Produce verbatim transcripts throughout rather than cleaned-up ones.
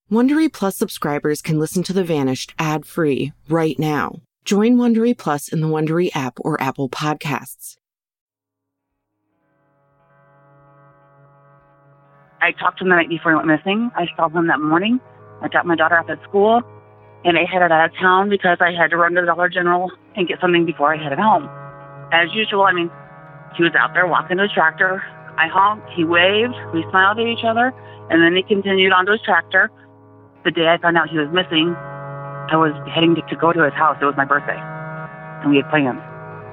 Wondery Plus subscribers can listen to The Vanished ad-free right now. Join Wondery Plus in the Wondery app or Apple Podcasts. I talked to him the night before he went missing. I saw him that morning. I dropped my daughter off at school, and I headed out of town because I had to run to the Dollar General and get something before I headed home. As usual, I mean, he was out there walking to his tractor. I honked, he waved, we smiled at each other, and then he continued on to his tractor. The day I found out he was missing, I was heading to, to go to his house. It was my birthday, and we had plans.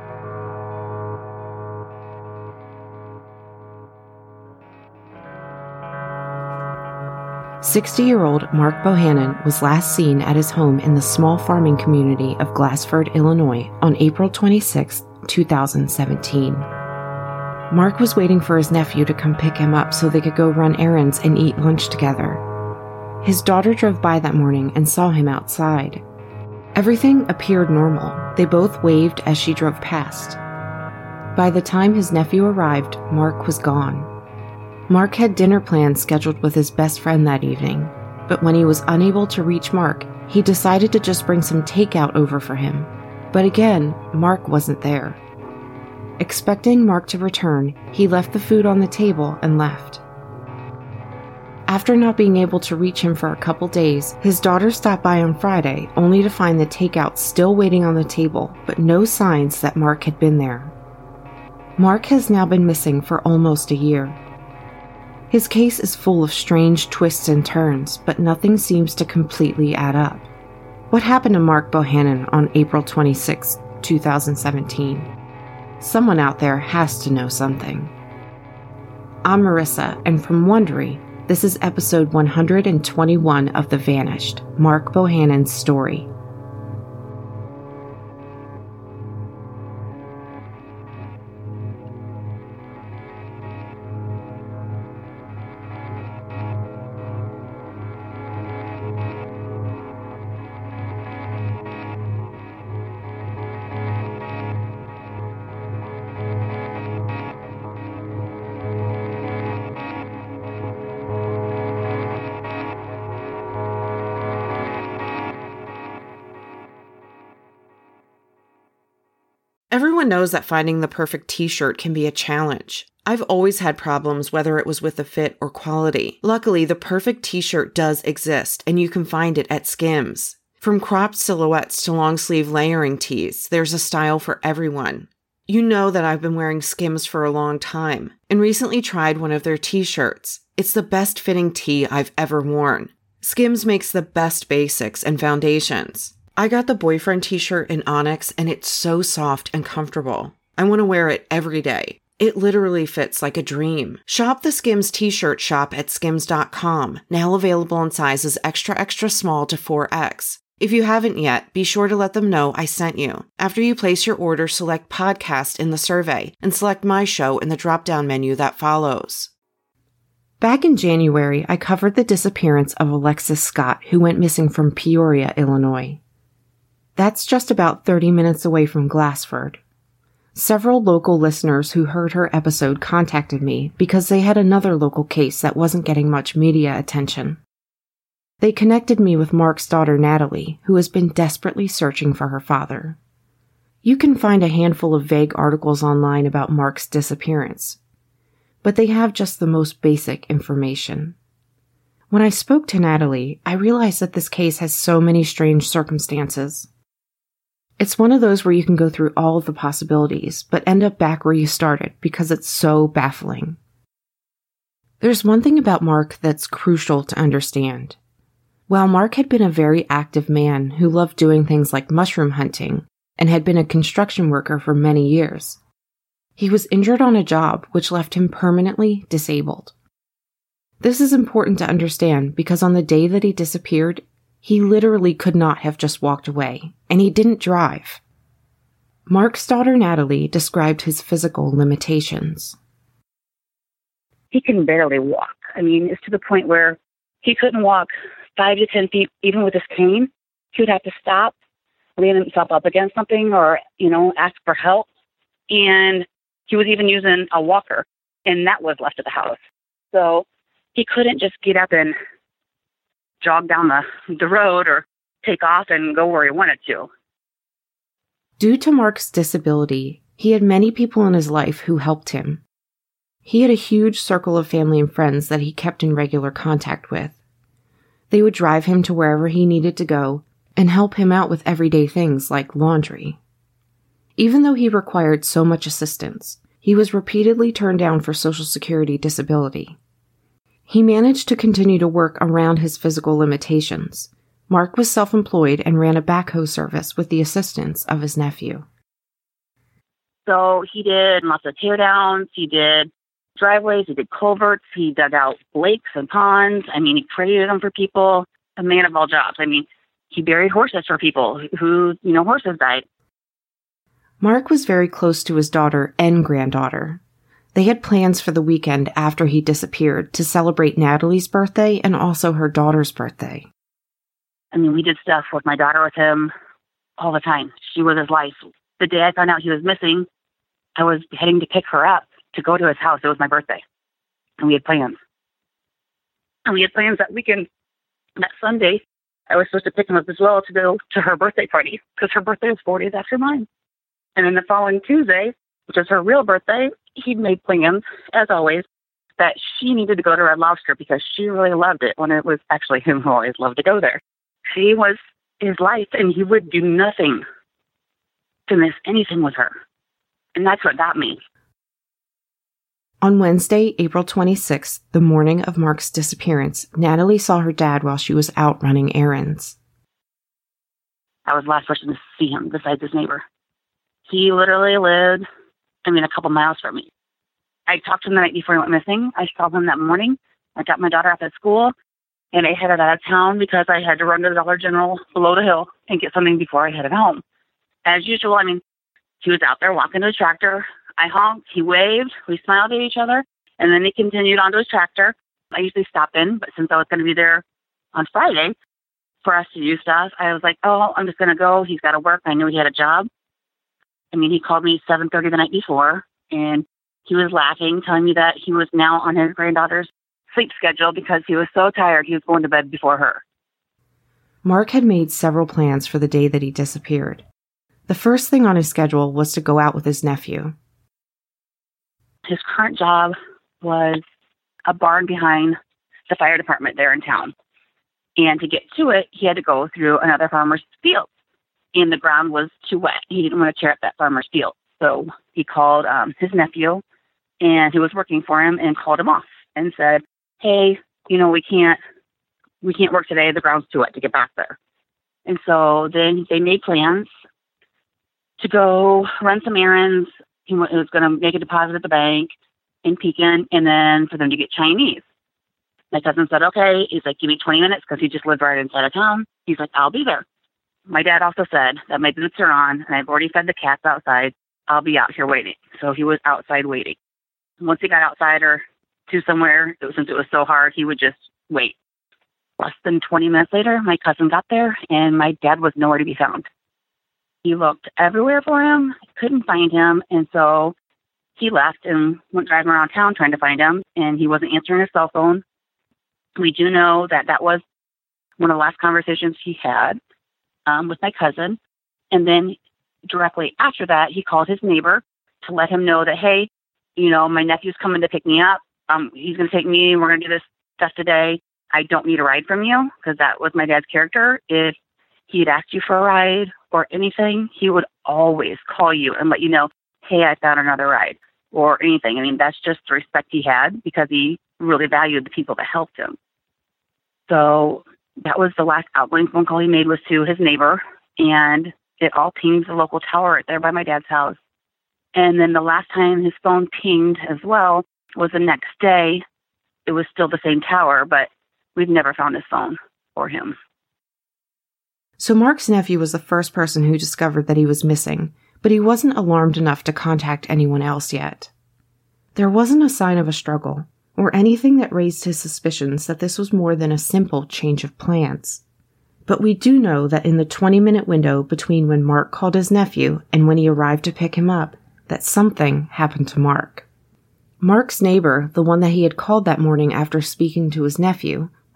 sixty-year-old Mark Bohannon was last seen at his home in the small farming community of Glassford, Illinois, on April twenty-sixth, two thousand seventeen. Mark was waiting for his nephew to come pick him up so they could go run errands and eat lunch together. His daughter drove by that morning and saw him outside. Everything appeared normal. They both waved as she drove past. By the time his nephew arrived, Mark was gone. Mark had dinner plans scheduled with his best friend that evening, but when he was unable to reach Mark, he decided to just bring some takeout over for him. But again, Mark wasn't there. Expecting Mark to return, he left the food on the table and left. After not being able to reach him for a couple days, his daughter stopped by on Friday, only to find the takeout still waiting on the table, but no signs that Mark had been there. Mark has now been missing for almost a year. His case is full of strange twists and turns, but nothing seems to completely add up. What happened to Mark Bohannon on April twenty-sixth, two thousand seventeen? Someone out there has to know something. I'm Marissa, and from Wondery, this is episode one hundred twenty-one of The Vanished, Mark Bohannon's story. Everyone knows that finding the perfect t-shirt can be a challenge. I've always had problems whether it was with the fit or quality. Luckily, the perfect t-shirt does exist, and you can find it at Skims. From cropped silhouettes to long-sleeve layering tees, there's a style for everyone. You know that I've been wearing Skims for a long time, and recently tried one of their t-shirts. It's the best fitting tee I've ever worn. Skims makes the best basics and foundations. I got the boyfriend t-shirt in Onyx, and it's so soft and comfortable. I want to wear it every day. It literally fits like a dream. Shop the Skims t-shirt shop at skims dot com, now available in sizes extra extra small to four X. If you haven't yet, be sure to let them know I sent you. After you place your order, select podcast in the survey, and select my show in the drop-down menu that follows. Back in January, I covered the disappearance of Alexis Scott, who went missing from Peoria, Illinois. That's just about thirty minutes away from Glassford. Several local listeners who heard her episode contacted me because they had another local case that wasn't getting much media attention. They connected me with Mark's daughter Natalie, who has been desperately searching for her father. You can find a handful of vague articles online about Mark's disappearance, but they have just the most basic information. When I spoke to Natalie, I realized that this case has so many strange circumstances. It's one of those where you can go through all of the possibilities, but end up back where you started because it's so baffling. There's one thing about Mark that's crucial to understand. While Mark had been a very active man who loved doing things like mushroom hunting and had been a construction worker for many years, he was injured on a job which left him permanently disabled. This is important to understand because on the day that he disappeared, he literally could not have just walked away, and he didn't drive. Mark's daughter Natalie described his physical limitations. He can barely walk. I mean, it's to the point where he couldn't walk five to ten feet, even with his cane. He would have to stop, lean himself up against something, or, you know, ask for help. And he was even using a walker, and that was left at the house. So he couldn't just get up and jog down the, the road or take off and go where he wanted to. Due to Mark's disability, he had many people in his life who helped him. He had a huge circle of family and friends that he kept in regular contact with. They would drive him to wherever he needed to go and help him out with everyday things like laundry. Even though he required so much assistance, he was repeatedly turned down for Social Security disability. He managed to continue to work around his physical limitations. Mark was self-employed and ran a backhoe service with the assistance of his nephew. So he did lots of teardowns, he did driveways, he did culverts, he dug out lakes and ponds. I mean, he created them for people, a man of all jobs. I mean, he buried horses for people who, you know, horses died. Mark was very close to his daughter and granddaughter. They had plans for the weekend after he disappeared to celebrate Natalie's birthday and also her daughter's birthday. I mean, we did stuff with my daughter with him all the time. She was his life. The day I found out he was missing, I was heading to pick her up to go to his house. It was my birthday. And we had plans. And we had plans that weekend, that Sunday. I was supposed to pick him up as well to go to her birthday party because her birthday was four days after mine. And then the following Tuesday, which was her real birthday, he'd made plans, as always, that she needed to go to Red Lobster because she really loved it when it was actually him who always loved to go there. She was his life, and he would do nothing to miss anything with her. And that's what got me. On Wednesday, April twenty-sixth, the morning of Mark's disappearance, Natalie saw her dad while she was out running errands. I was the last person to see him besides his neighbor. He literally lived, I mean, a couple miles from me. I talked to him the night before he went missing. I saw him that morning. I got my daughter off at school, and I headed out of town because I had to run to the Dollar General below the hill and get something before I headed home. As usual, I mean, he was out there walking to his tractor. I honked, he waved, we smiled at each other, and then he continued on to his tractor. I usually stop in, but since I was going to be there on Friday for us to do stuff, I was like, oh, I'm just going to go. He's got to work. I knew he had a job. I mean, he called me seven thirty the night before, and he was laughing, telling me that he was now on his granddaughter's sleep schedule because he was so tired he was going to bed before her. Mark had made several plans for the day that he disappeared. The first thing on his schedule was to go out with his nephew. His current job was a barn behind the fire department there in town. And to get to it, he had to go through another farmer's field. And the ground was too wet. He didn't want to tear up that farmer's field. So he called um, his nephew, and who was working for him, and called him off and said, hey, you know, we can't, we can't work today. The ground's too wet to get back there. And so then they made plans to go run some errands. He was going to make a deposit at the bank in Pekin, and then for them to get Chinese. My cousin said, okay. He's like, give me twenty minutes because he just lived right inside of town. He's like, I'll be there. My dad also said that my boots are on, and I've already fed the cats outside. I'll be out here waiting. So he was outside waiting. Once he got outside or to somewhere, it was, since it was so hard, he would just wait. Less than twenty minutes later, my cousin got there, and my dad was nowhere to be found. He looked everywhere for him, couldn't find him, and so he left and went driving around town trying to find him, and he wasn't answering his cell phone. We do know that that was one of the last conversations he had um, with my cousin, and then directly after that, he called his neighbor to let him know that, hey, you know, my nephew's coming to pick me up. Um, he's going to take me. We're going to do this stuff today. I don't need a ride from you, because that was my dad's character. If he'd asked you for a ride or anything, he would always call you and let you know, hey, I found another ride or anything. I mean, that's just the respect he had because he really valued the people that helped him. So that was the last outgoing phone call he made, was to his neighbor, and it all pinged the local tower right there by my dad's house. And then the last time his phone pinged as well was the next day. It was still the same tower, but we've never found his phone or him. So Mark's nephew was the first person who discovered that he was missing, but he wasn't alarmed enough to contact anyone else yet. There wasn't a sign of a struggle, or anything that raised his suspicions that this was more than a simple change of plans. But we do know that in the twenty-minute window between when Mark called his nephew and when he arrived to pick him up, that something happened to Mark. Mark's neighbor, the one that he had called that morning after speaking to his nephew,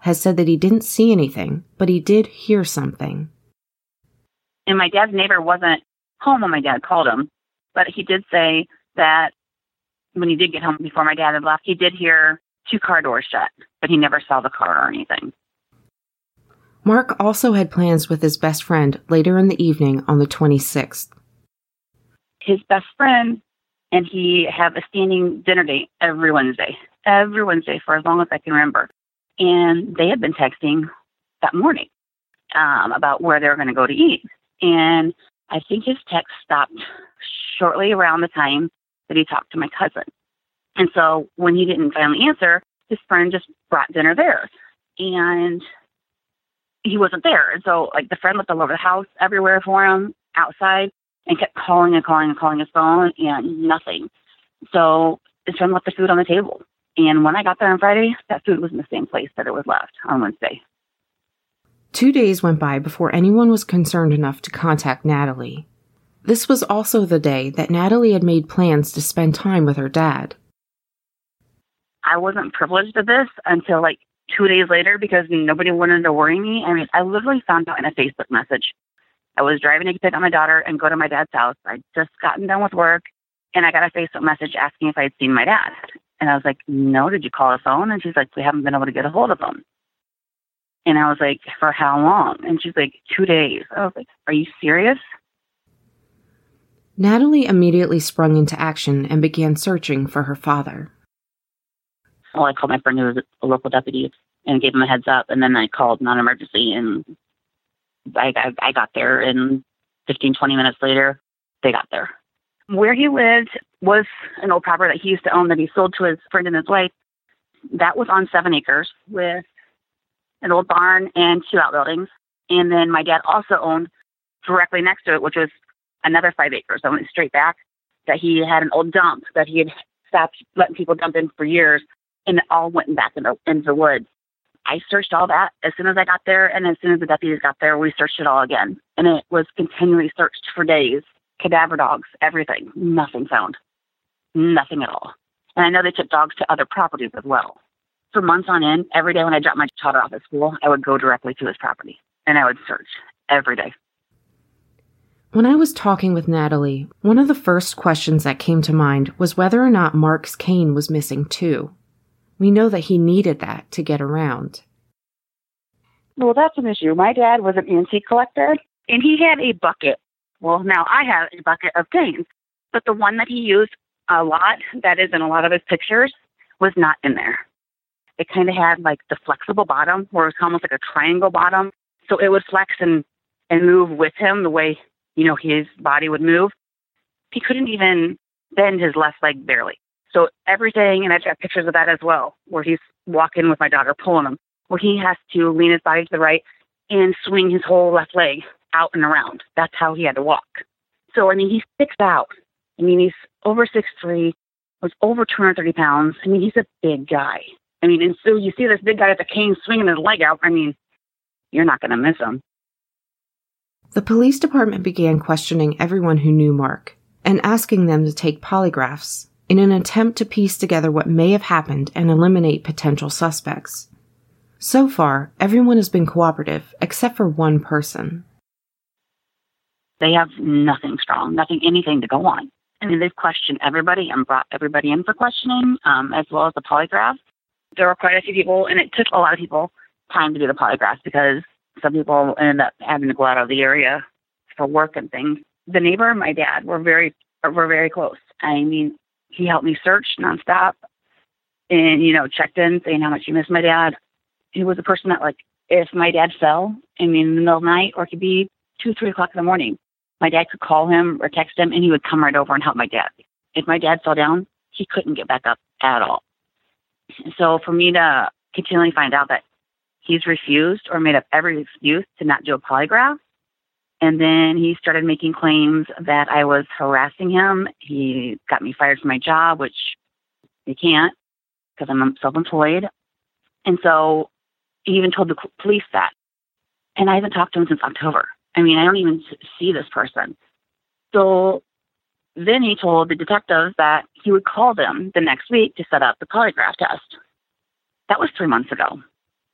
has said that he didn't see anything, but he did hear something. And my dad's neighbor wasn't home when my dad called him, but he did say that when he did get home before my dad had left, he did hear two car doors shut, but he never saw the car or anything. Mark also had plans with his best friend later in the evening on the twenty-sixth. His best friend and he have a standing dinner date every Wednesday, every Wednesday for as long as I can remember. And they had been texting that morning um, about where they were going to go to eat. And I think his text stopped shortly around the time that he talked to my cousin. And so when he didn't finally answer, his friend just brought dinner there. And he wasn't there. And so, like, the friend looked all over the house, everywhere for him, outside, and kept calling and calling and calling his phone, and nothing. So his friend left the food on the table. And when I got there on Friday, that food was in the same place that it was left on Wednesday. Two days went by before anyone was concerned enough to contact Natalie. This was also the day that Natalie had made plans to spend time with her dad. I wasn't privileged to this until, like, two days later because nobody wanted to worry me. I mean, I literally found out in a Facebook message. I was driving to pick up my daughter and go to my dad's house. I'd just gotten done with work, and I got a Facebook message asking if I'd seen my dad. And I was like, no, did you call his phone? And she's like, we haven't been able to get a hold of him. And I was like, for how long? And she's like, two days. I was like, are you serious? Natalie immediately sprung into action and began searching for her father. Well, I called my friend who was a local deputy and gave him a heads up, and then I called non-emergency, and I, I, I got there, and fifteen, twenty minutes later, they got there. Where he lived was an old property that he used to own that he sold to his friend and his wife. That was on seven acres with an old barn and two outbuildings. And then my dad also owned directly next to it, which was another five acres. I went straight back, that he had an old dump that he had stopped letting people dump in for years, and it all went back into, into the woods. I searched all that as soon as I got there, and as soon as the deputies got there, we searched it all again. And it was continually searched for days. Cadaver dogs, everything. Nothing found. Nothing at all. And I know they took dogs to other properties as well. For months on end, every day when I dropped my daughter off at school, I would go directly to his property, and I would search every day. When I was talking with Natalie, one of the first questions that came to mind was whether or not Mark's cane was missing too. We know that he needed that to get around. Well, that's an issue. My dad was an antique collector, and he had a bucket. Well, now I have a bucket of canes, but the one that he used a lot, that is in a lot of his pictures, was not in there. It kind of had like the flexible bottom, where it was almost like a triangle bottom, so it would flex and, and move with him the way, you know, his body would move. He couldn't even bend his left leg barely. So everything, and I've got pictures of that as well, where he's walking with my daughter, pulling him, where he has to lean his body to the right and swing his whole left leg out and around. That's how he had to walk. So, I mean, he sticks out. I mean, he's over six three, was over two hundred thirty pounds. I mean, he's a big guy. I mean, and so you see this big guy with a cane swinging his leg out. I mean, you're not going to miss him. The police department began questioning everyone who knew Mark and asking them to take polygraphs in an attempt to piece together what may have happened and eliminate potential suspects. So far, everyone has been cooperative, except for one person. They have nothing strong, nothing, anything to go on. I mean, they've questioned everybody and brought everybody in for questioning, um, as well as the polygraph. There were quite a few people, and it took a lot of people time to do the polygraph because some people ended up having to go out of the area for work and things. The neighbor and my dad were very, were very close. I mean, he helped me search nonstop and, you know, checked in saying how much he missed my dad. He was a person that, like, if my dad fell, I mean, in the middle of the night, or it could be two, three o'clock in the morning, my dad could call him or text him, and he would come right over and help my dad. If my dad fell down, he couldn't get back up at all. So for me to continually find out that he's refused or made up every excuse to not do a polygraph, and then he started making claims that I was harassing him. He got me fired from my job, which he can't because I'm self-employed. And so he even told the police that. And I haven't talked to him since October. I mean, I don't even see this person. So then he told the detectives that he would call them the next week to set up the polygraph test. That was three months ago.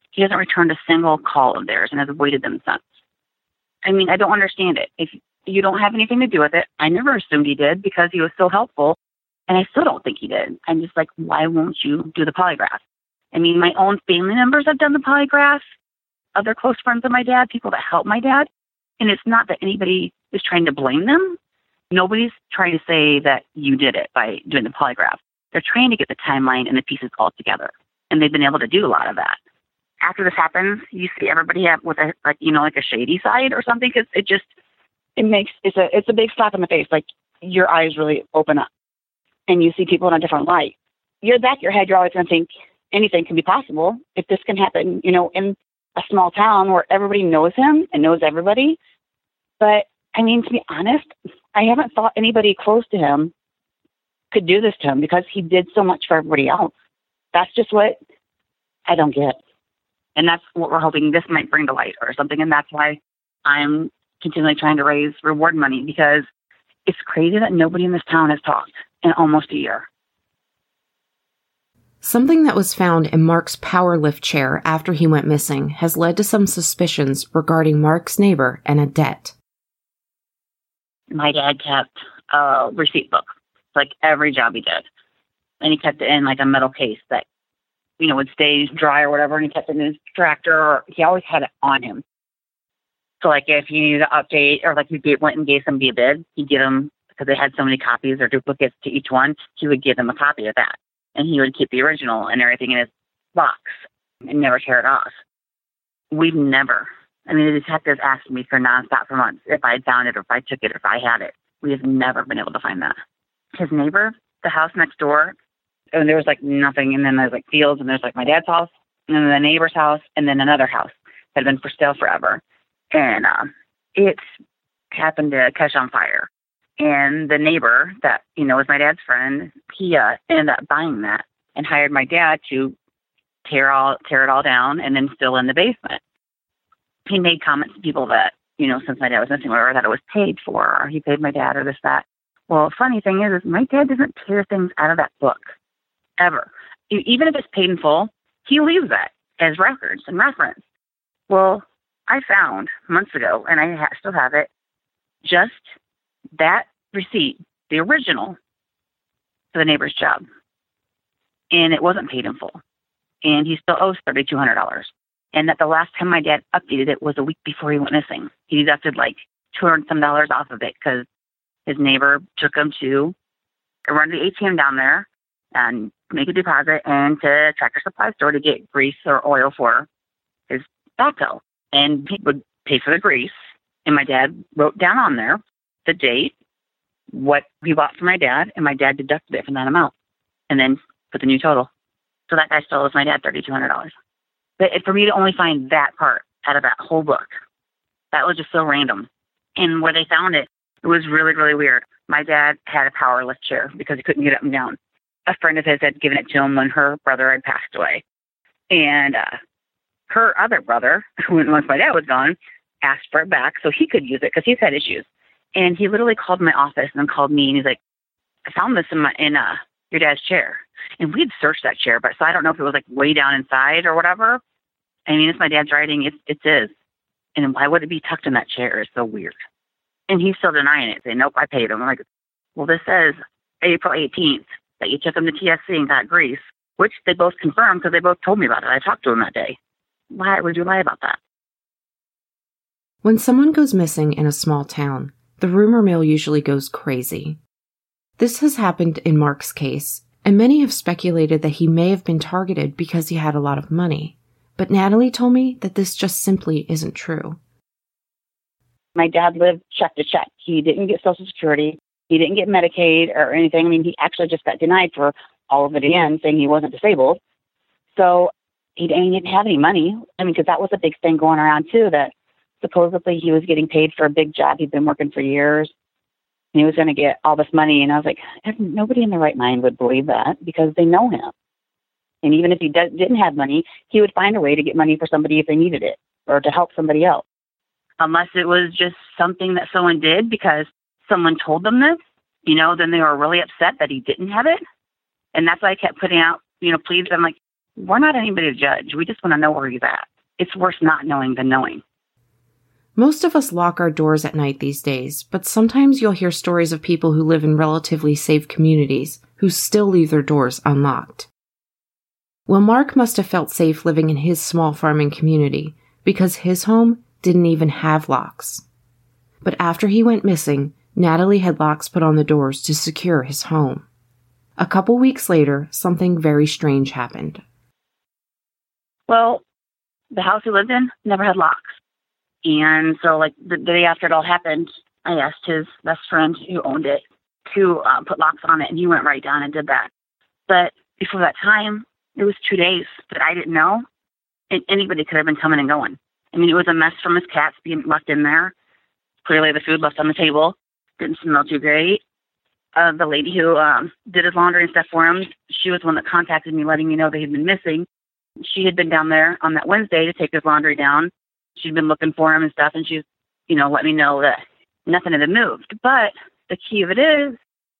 He hasn't returned a single call of theirs and has avoided them since. I mean, I don't understand it. If you don't have anything to do with it, I never assumed he did because he was so helpful, and I still don't think he did. I'm just like, why won't you do the polygraph? I mean, my own family members have done the polygraph, other close friends of my dad, people that help my dad, and it's not that anybody is trying to blame them. Nobody's trying to say that you did it by doing the polygraph. They're trying to get the timeline and the pieces all together, and they've been able to do a lot of that. After this happens, you see everybody have with a, like, you know, like a shady side or something, because it just, it makes, it's a, it's a big slap in the face. Like, your eyes really open up and you see people in a different light. You're back of your head, you're always going to think anything can be possible. If this can happen, you know, in a small town where everybody knows him and knows everybody. But I mean, to be honest, I haven't thought anybody close to him could do this to him because he did so much for everybody else. That's just what I don't get. And that's what we're hoping this might bring to light or something. And that's why I'm continually trying to raise reward money, because it's crazy that nobody in this town has talked in almost a year. Something that was found in Mark's power lift chair after he went missing has led to some suspicions regarding Mark's neighbor and a debt. My dad kept a receipt book, like every job he did. And he kept it in like a metal case that, you know, would stay dry or whatever, and he kept it in his tractor, or he always had it on him. So, like, if you needed to update, or like he gave, went and gave somebody a bid, he'd give them, because they had so many copies or duplicates to each one, he would give them a copy of that. And he would keep the original and everything in his box and never tear it off. We've never, I mean, the detectives asked me for nonstop for months if I had found it or if I took it or if I had it. We have never been able to find that. His neighbor, the house next door, and there was like nothing, and then there's like fields, and there's like my dad's house, and then the neighbor's house, and then another house that had been for sale forever. And uh, it's happened to catch on fire. And the neighbor that, you know, was my dad's friend, he uh, ended up buying that and hired my dad to tear all tear it all down and then fill in the basement. He made comments to people that, you know, since my dad was missing, whatever, that it was paid for, or he paid my dad, or this, that. Well, funny thing is, is my dad doesn't tear things out of that book, ever. Even if it's paid in full, he leaves that as records and reference. Well, I found months ago, and I ha- still have it, just that receipt, the original, for the neighbor's job. And it wasn't paid in full. And he still owes three thousand two hundred dollars. And that the last time my dad updated it was a week before he went missing. He deducted like two hundred some dollars off of it because his neighbor took him to run the A T M down there and make a deposit and to Tractor Supply store to get grease or oil for his backhoe. And he would pay for the grease. And my dad wrote down on there the date, what he bought for my dad, and my dad deducted it from that amount and then put the new total. So that guy still owes my dad three thousand two hundred dollars. But for me to only find that part out of that whole book, that was just so random. And where they found it, it was really, really weird. My dad had a power lift chair because he couldn't get up and down. A friend of his had given it to him when her brother had passed away. And uh, her other brother, once my dad was gone, asked for it back so he could use it because he's had issues. And he literally called my office and then called me, and he's like, I found this in my in uh, your dad's chair. And we'd searched that chair, but so I don't know if it was like way down inside or whatever. I mean, it's my dad's writing. It's it's his. And why would it be tucked in that chair? It's so weird. And he's still denying it, saying, nope, I paid him. I'm like, well, this says April eighteenth that you took him to T S C and got grease, which they both confirmed because they both told me about it. I talked to him that day. Why would you lie about that? When someone goes missing in a small town, the rumor mill usually goes crazy. This has happened in Mark's case, and many have speculated that he may have been targeted because he had a lot of money. But Natalie told me that this just simply isn't true. My dad lived check to check. He didn't get Social Security. He didn't get Medicaid or anything. I mean, he actually just got denied for all of it again, saying he wasn't disabled. So he didn't, he didn't have any money. I mean, because that was a big thing going around, too, that supposedly he was getting paid for a big job. He'd been working for years. And he was going to get all this money. And I was like, nobody in their right mind would believe that because they know him. And even if he does, didn't have money, he would find a way to get money for somebody if they needed it or to help somebody else. Unless it was just something that someone did because someone told them this, you know, then they were really upset that he didn't have it. And that's why I kept putting out, you know, pleas. I'm like, we're not anybody to judge. We just want to know where he's at. It's worse not knowing than knowing. Most of us lock our doors at night these days, but sometimes you'll hear stories of people who live in relatively safe communities who still leave their doors unlocked. Well, Mark must have felt safe living in his small farming community because his home didn't even have locks. But after he went missing, Natalie had locks put on the doors to secure his home. A couple weeks later, something very strange happened. Well, the house he lived in never had locks. And so, like, the day after it all happened, I asked his best friend who owned it to uh, put locks on it, and he went right down and did that. But before that time, it was two days that I didn't know, and anybody could have been coming and going. I mean, it was a mess from his cats being left in there. Clearly, the food left on the table didn't smell too great. Uh, the lady who um, did his laundry and stuff for him, she was the one that contacted me, letting me know they had been missing. She had been down there on that Wednesday to take his laundry down. She'd been looking for him and stuff, and she's, you know, let me know that nothing had been moved. But the key of it is,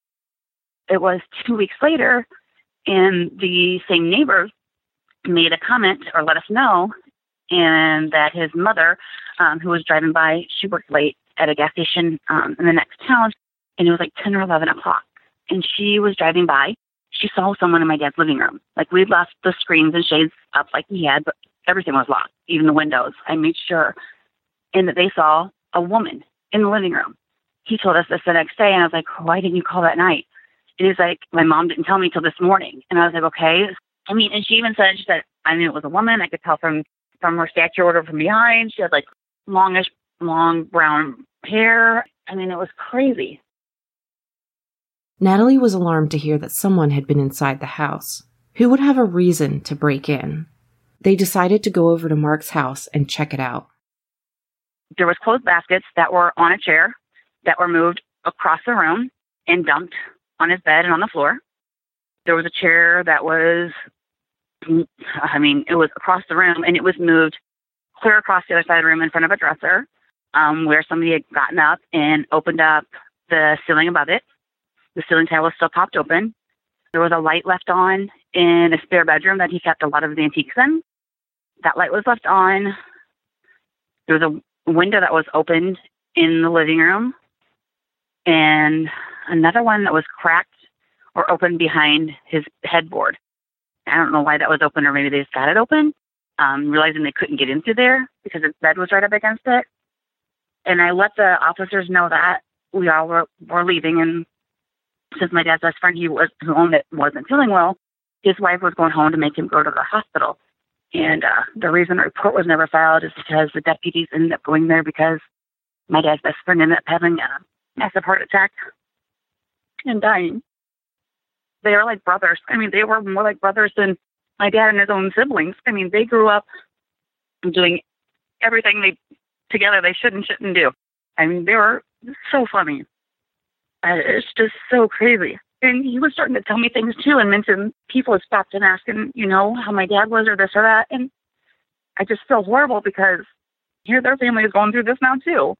it was two weeks later, and the same neighbor made a comment or let us know, and that his mother, um, who was driving by, she worked late at a gas station um, in the next town, and it was like ten or eleven o'clock, and she was driving by. She saw someone in my dad's living room. Like, we'd left the screens and shades up like we had, but everything was locked, even the windows. I made sure. And that they saw a woman in the living room. He told us this the next day, and I was like, why didn't you call that night? And he's like, my mom didn't tell me till this morning. And I was like, okay. I mean, and she even said, she said, I knew it was a woman. I could tell from, from her stature order from behind. She had like longish, long brown hair. I mean, it was crazy. Natalie was alarmed to hear that someone had been inside the house. Who would have a reason to break in? They decided to go over to Mark's house and check it out. There was clothes baskets that were on a chair that were moved across the room and dumped on his bed and on the floor. There was a chair that was, I mean, it was across the room, and it was moved clear across the other side of the room in front of a dresser um, where somebody had gotten up and opened up the ceiling above it. The ceiling tile was still popped open. There was a light left on in a spare bedroom that he kept a lot of his antiques in. That light was left on. There was a window that was opened in the living room, and another one that was cracked or open behind his headboard. I don't know why that was open, or maybe they just got it open, um, realizing they couldn't get in through there because his bed was right up against it. And I let the officers know that we all were, were leaving, and since my dad's best friend, he was who owned it, wasn't feeling well, his wife was going home to make him go to the hospital. And uh, the reason the report was never filed is because the deputies ended up going there because my dad's best friend ended up having a massive heart attack and dying. They are like brothers. I mean, they were more like brothers than my dad and his own siblings. I mean, they grew up doing everything they together they should and shouldn't do. I mean, they were so funny. Uh, it's just so crazy. And he was starting to tell me things too, and mention people had stopped and asking, you know, how my dad was or this or that. And I just feel horrible because here their family is going through this now too.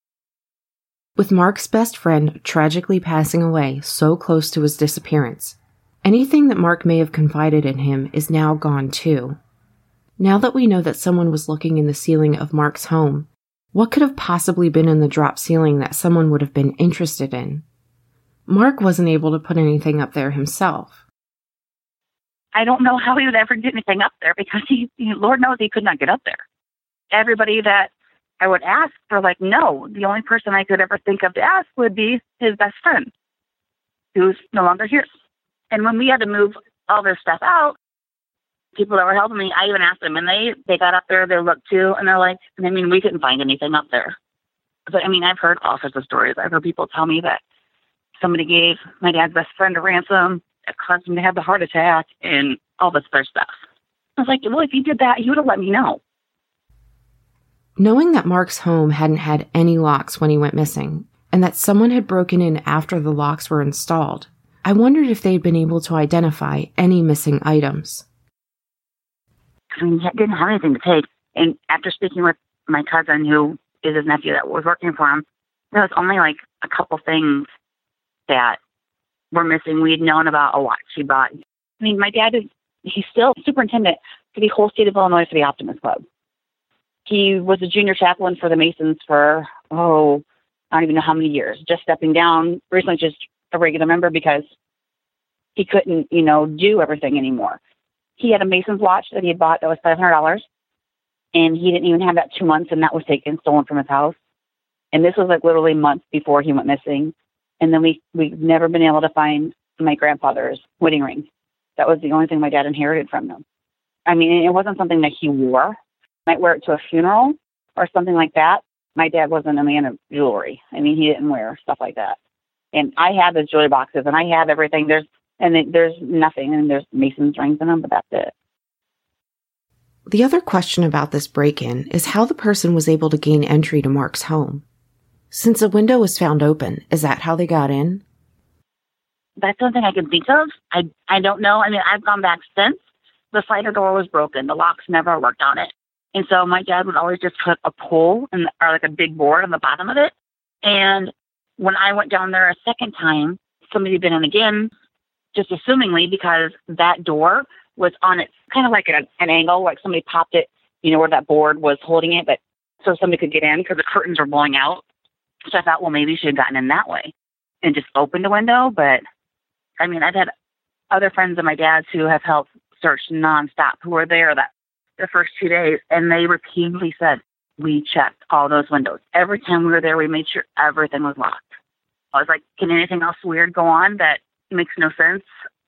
With Mark's best friend tragically passing away so close to his disappearance, anything that Mark may have confided in him is now gone too. Now that we know that someone was looking in the ceiling of Mark's home, what could have possibly been in the drop ceiling that someone would have been interested in? Mark wasn't able to put anything up there himself. I don't know how he would ever get anything up there because he, he Lord knows he could not get up there. Everybody that I would ask were like, no. The only person I could ever think of to ask would be his best friend, who's no longer here. And when we had to move all this stuff out, people that were helping me, I even asked them, and they, they got up there, they looked too, and they're like, I mean, we couldn't find anything up there. But, I mean, I've heard all sorts of stories. I've heard people tell me that somebody gave my dad's best friend a ransom that caused him to have the heart attack and all this other stuff. I was like, well, if you did that, he would have let me know. Knowing that Mark's home hadn't had any locks when he went missing, and that someone had broken in after the locks were installed, I wondered if they'd been able to identify any missing items. I mean, he didn't have anything to take. And after speaking with my cousin, who is his nephew that was working for him, there was only like a couple things that were missing. We had known about a watch he bought. I mean, my dad is, he's still superintendent for the whole state of Illinois for the Optimist Club. He was a junior chaplain for the Masons for, oh, I don't even know how many years, just stepping down, recently just a regular member because he couldn't, you know, do everything anymore. He had a Mason's watch that he had bought that was five hundred dollars, and he didn't even have that two months, and that was taken, stolen from his house. And this was like literally months before he went missing. And then we, we've never been able to find my grandfather's wedding ring. That was the only thing my dad inherited from them. I mean, it wasn't something that he wore. Might wear it to a funeral or something like that. My dad wasn't a man of jewelry. I mean, he didn't wear stuff like that. And I have those jewelry boxes, and I have everything. There's and it, there's nothing, and there's Mason's rings in them, but that's it. The other question about this break-in is how the person was able to gain entry to Mark's home. Since the window was found open, is that how they got in? That's something I can think of. I I don't know. I mean, I've gone back since. The slider door was broken. The locks never worked on it. And so my dad would always just put a pole in, or like a big board on the bottom of it. And when I went down there a second time, somebody had been in again, just assumingly, because that door was on it, kind of like an, an angle, like somebody popped it, you know, where that board was holding it, but so somebody could get in because the curtains were blowing out. So I thought, well, maybe she had gotten in that way and just opened a window. But I mean, I've had other friends of my dad's who have helped search nonstop, who were there that the first two days, and they repeatedly said, we checked all those windows. Every time we were there, we made sure everything was locked. I was like, can anything else weird go on that makes no sense?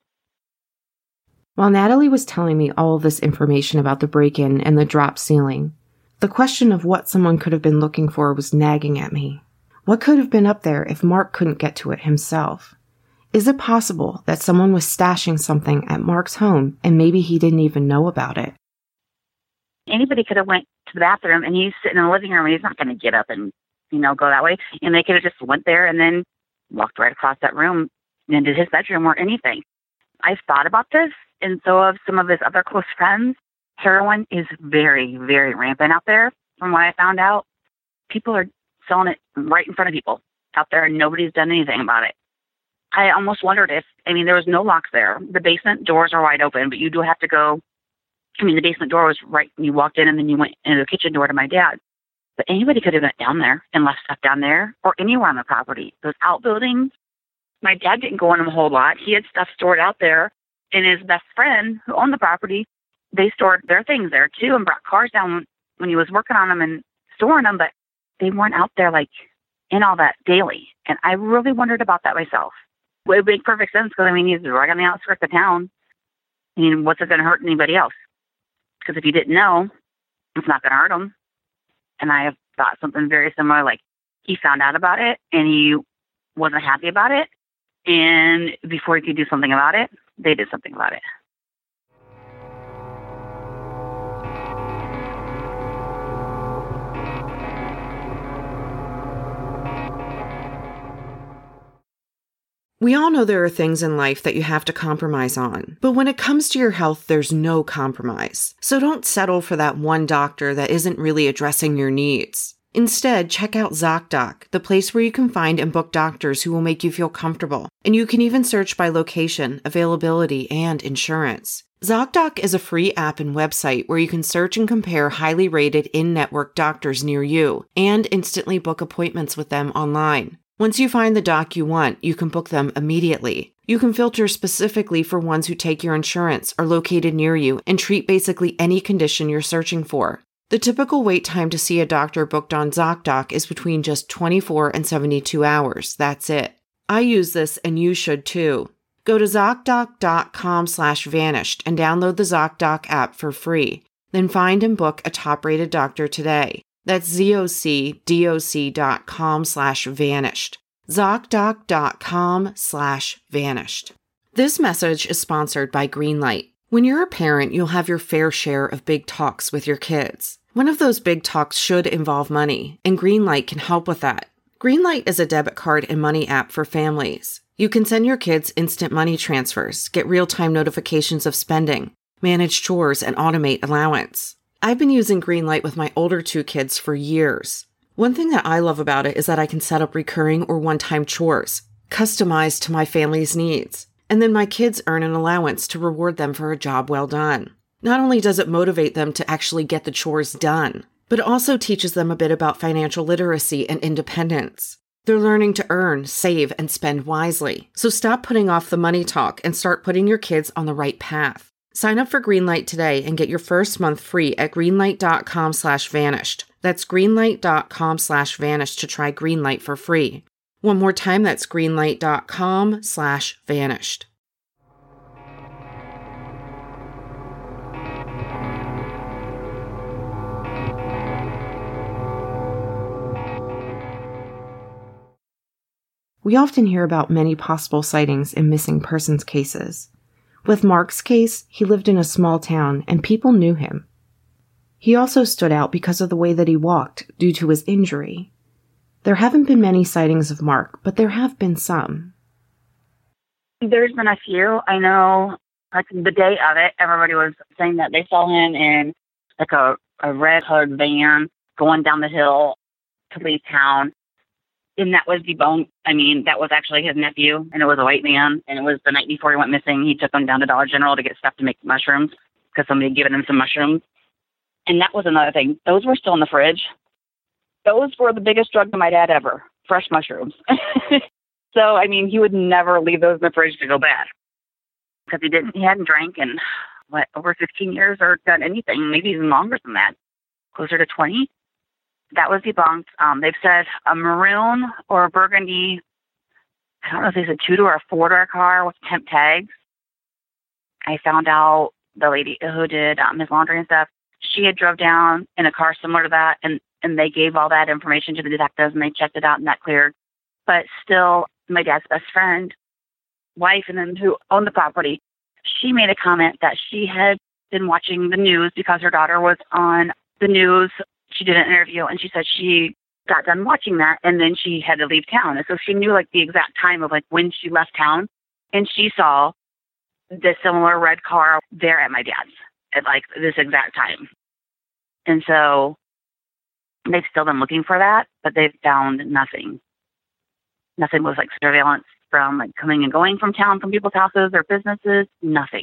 While Natalie was telling me all of this information about the break-in and the drop ceiling, the question of what someone could have been looking for was nagging at me. What could have been up there if Mark couldn't get to it himself? Is it possible that someone was stashing something at Mark's home and maybe he didn't even know about it? Anybody could have went to the bathroom and he's sitting in the living room and he's not going to get up and, you know, go that way. And they could have just went there and then walked right across that room into his bedroom or anything. I've thought about this, and so have some of his other close friends. Heroin is very, very rampant out there from what I found out. People are selling it right in front of people out there and nobody's done anything about it. I almost wondered if, I mean, there was no locks there. The basement doors are wide open, but you do have to go. I mean, the basement door was right, you walked in and then you went into the kitchen door to my dad. But anybody could have went down there and left stuff down there or anywhere on the property. Those outbuildings, my dad didn't go in them a whole lot. He had stuff stored out there, and his best friend who owned the property, they stored their things there too and brought cars down when he was working on them and storing them, but they weren't out there like in all that daily. And I really wondered about that myself. It would make perfect sense because, I mean, he's right on the outskirts of town. I mean, what's it going to hurt anybody else? Because if you didn't know, it's not going to hurt him. And I have thought something very similar, like he found out about it and he wasn't happy about it. And before he could do something about it, they did something about it. We all know there are things in life that you have to compromise on, but when it comes to your health, there's no compromise. So don't settle for that one doctor that isn't really addressing your needs. Instead, check out ZocDoc, the place where you can find and book doctors who will make you feel comfortable. And you can even search by location, availability, and insurance. ZocDoc is a free app and website where you can search and compare highly rated in-network doctors near you and instantly book appointments with them online. Once you find the doc you want, you can book them immediately. You can filter specifically for ones who take your insurance, are located near you, and treat basically any condition you're searching for. The typical wait time to see a doctor booked on ZocDoc is between just twenty-four and seventy-two hours. That's it. I use this and you should too. Go to ZocDoc.com slash vanished and download the ZocDoc app for free. Then find and book a top-rated doctor today. That's ZocDoc dot com slash vanished. ZocDoc.com slash vanished. This message is sponsored by Greenlight. When you're a parent, you'll have your fair share of big talks with your kids. One of those big talks should involve money, and Greenlight can help with that. Greenlight is a debit card and money app for families. You can send your kids instant money transfers, get real-time notifications of spending, manage chores, and automate allowance. I've been using Greenlight with my older two kids for years. One thing that I love about it is that I can set up recurring or one-time chores, customized to my family's needs. And then my kids earn an allowance to reward them for a job well done. Not only does it motivate them to actually get the chores done, but it also teaches them a bit about financial literacy and independence. They're learning to earn, save, and spend wisely. So stop putting off the money talk and start putting your kids on the right path. Sign up for Greenlight today and get your first month free at greenlight.com slash vanished. That's greenlight.com slash vanished to try Greenlight for free. One more time, that's greenlight.com slash vanished. We often hear about many possible sightings in missing persons cases. With Mark's case, he lived in a small town and people knew him. He also stood out because of the way that he walked due to his injury. There haven't been many sightings of Mark, but there have been some. There's been a few. I know, like the day of it, everybody was saying that they saw him in like a, a red-colored van going down the hill to leave town. And that was debunked. I mean, that was actually his nephew, and it was a white man. And it was the night before he went missing. He took him down to Dollar General to get stuff to make mushrooms because somebody had given him some mushrooms. And that was another thing. Those were still in the fridge. Those were the biggest drug to my dad ever, fresh mushrooms. So, I mean, he would never leave those in the fridge to go bad because he didn't. He hadn't drank in, what, over fifteen years or done anything, maybe even longer than that, closer to twenty. That was debunked. Um, they've said a maroon or a burgundy, I don't know if they said two-door or four-door car with temp tags. I found out the lady who did um, his laundry and stuff, she had drove down in a car similar to that, and, and they gave all that information to the detectives, and they checked it out, and that cleared. But still, my dad's best friend, wife, and then who owned the property, she made a comment that she had been watching the news because her daughter was on the news. She did an interview, and she said she got done watching that, and then she had to leave town. And so she knew, like, the exact time of, like, when she left town, and she saw the similar red car there at my dad's at, like, this exact time. And so they've still been looking for that, but they've found nothing. Nothing was, like, surveillance from, like, coming and going from town, from people's houses or businesses, nothing.